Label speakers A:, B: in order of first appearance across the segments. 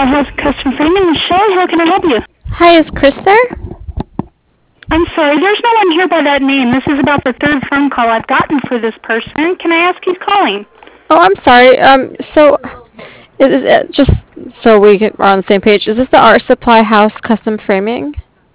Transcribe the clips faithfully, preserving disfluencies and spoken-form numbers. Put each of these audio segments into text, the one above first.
A: Supply House Custom Framing. Michelle, how can I help you?
B: Hi, is Chris there?
A: I'm sorry, there's no one here by that name. This is about the third phone call I've gotten for this person. Can I ask who's calling?
B: Oh, I'm sorry. Um, so, is it just so we can, are on the same page? Is this the Art Supply House Custom Framing?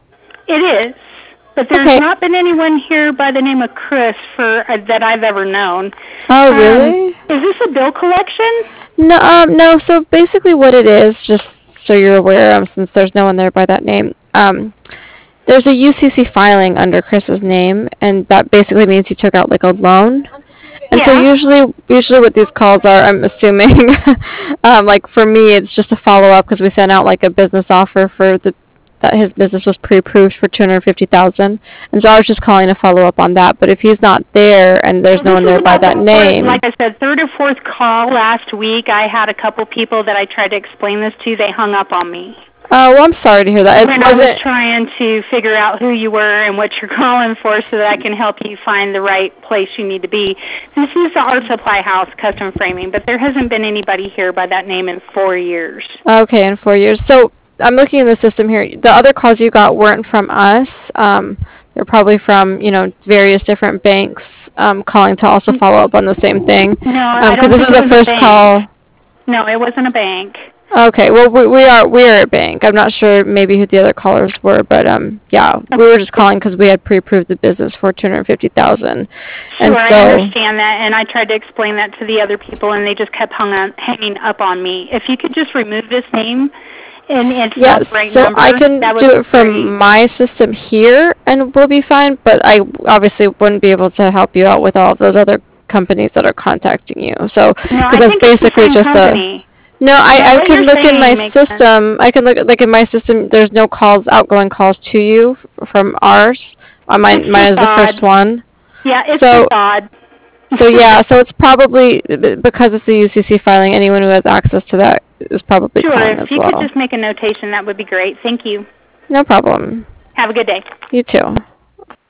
A: It is, but there's
B: Okay.
A: not been anyone here by the name of Chris for uh, that I've ever known.
B: Oh,
A: Um,
B: really?
A: is this a bill collection?
B: No, um, no. So basically, what it is, just so you're aware, um, since there's no one there by that name, um, there's a U C C filing under Chris's name, and that basically means he took out like a loan. And so
A: Yeah.
B: usually, usually what these calls are, I'm assuming, um, like for me, it's just a follow up because we sent out like a business offer for the that his business was pre-approved for two hundred fifty thousand, and so I was just calling to follow up on that. But if he's not there and there's no
A: This
B: one
A: is
B: there by
A: about
B: that
A: the fourth-
B: name,
A: Like I said, third or fourth call last week. I had a couple people that I tried to explain this to. They hung up on me.
B: oh, well, I'm sorry to hear that. It
A: When I was
B: wasn't.
A: trying to figure out who you were and what you're calling for so that I can help you find the right place you need to be. This is the Art Supply House Custom Framing, but there hasn't been anybody here by that name in four years.
B: Okay, in four years. So I'm looking in the system here. The other calls you got weren't from us. Um, they're probably from, you know, various different banks um, calling to also follow up on the same thing.
A: No, I
B: Um,
A: don't
B: because this
A: think
B: is
A: it
B: the
A: was a
B: first
A: bank.
B: call.
A: No, it wasn't a bank.
B: Okay, well we, we are we are a bank. I'm not sure maybe who the other callers were, but um yeah, we were just calling because we had pre-approved the business for two hundred fifty thousand, and
A: Sure, I
B: so
A: understand that, and I tried to explain that to the other people, and they just kept hung on, hanging up on me. If you could just remove this name and it's
B: yeah,
A: not the right
B: so
A: number,
B: I can
A: that would
B: do
A: be
B: it from
A: great.
B: my system here, and we'll be fine. But I obviously wouldn't be able to help you out with all of those other companies that are contacting you. So
A: No,
B: because
A: I
B: that's
A: think it's the
B: basically
A: same
B: just a
A: company.
B: no.
A: No,
B: I I
A: what
B: can
A: you're
B: look in
A: saying
B: my
A: makes sense.
B: system. I can look at like in my system. There's no calls, outgoing calls to you f- from ours. Uh, mine
A: It's
B: mine
A: just
B: is the first
A: odd.
B: one.
A: Yeah, it's
B: So
A: just odd.
B: So yeah, so it's probably b- because it's a U C C filing. Anyone who has access to that is probably
A: Sure,
B: calling
A: if
B: as
A: you could
B: well.
A: just make a notation, that would be great. Thank you.
B: No problem.
A: Have a good day.
B: You too.